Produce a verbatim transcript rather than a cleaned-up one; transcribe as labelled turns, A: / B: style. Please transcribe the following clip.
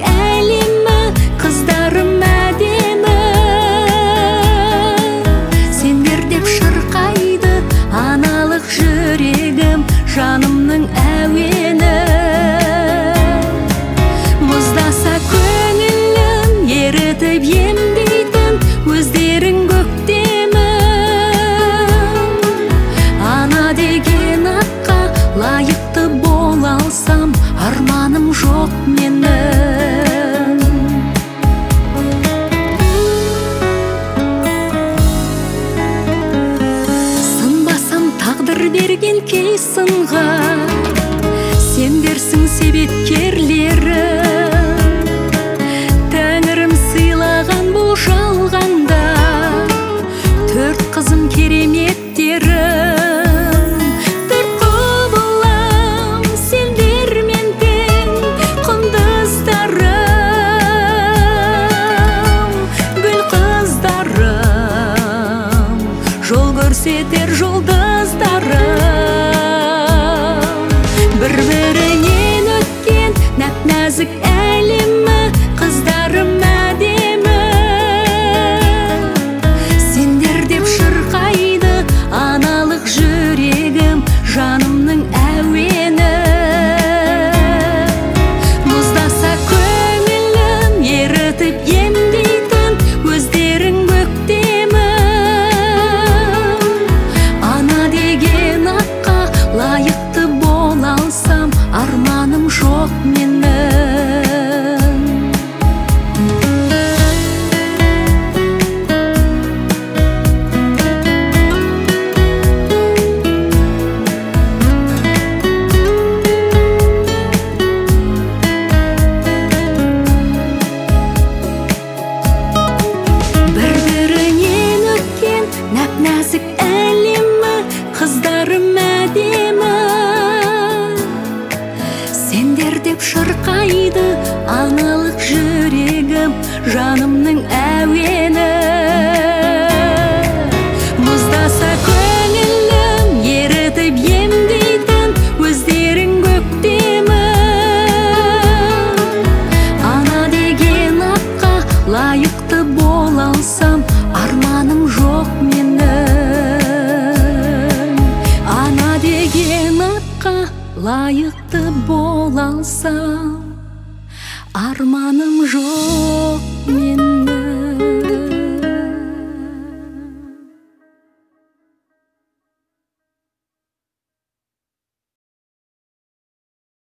A: әлемі, қыздарым әдемі. Сендер деп шырқайды аналық жүрегім, жанымның әуені. Мұздаса көңілім, ерітіп емдейтін өздерің көктемі. Ана деген атқа лайықты бола алсам, арманым жоқ менің. Сынбасам тағдыр берген кей сынға, сендерсің себепкерлері. Тәңірім сыйлаған бұл жалғанда төрт қызым кереметтерім. Төрт құбылам сендермен тең, құндыздарым, гүл қыздарым, жол көрсетер жұлдыздарым. Бір-бірінен өткен нәп-нәзік әлемі, қыздарым әдемі. Сендер деп шырқайды аналық жүрегім, жанымның әуені. Мұздаса көңілім, ерітіп емдейтін өздерің көктемі. Ана деген атқа лайықты бола алсам, арманым жоқ менің. Бір-бірінен өткен нәп-нәзік әлемі, қыздарым әдемі. Сендер деп шырқайды аналық жүрегім, жанымның әуені. Мұздаса көңілім, ерітіп емдейтін өздерің көктемі. Ана деген атқа лайықты бола алсам, арманым жоқ менің. Ана деген атқа лайықты бола алсам, арманым жоқ.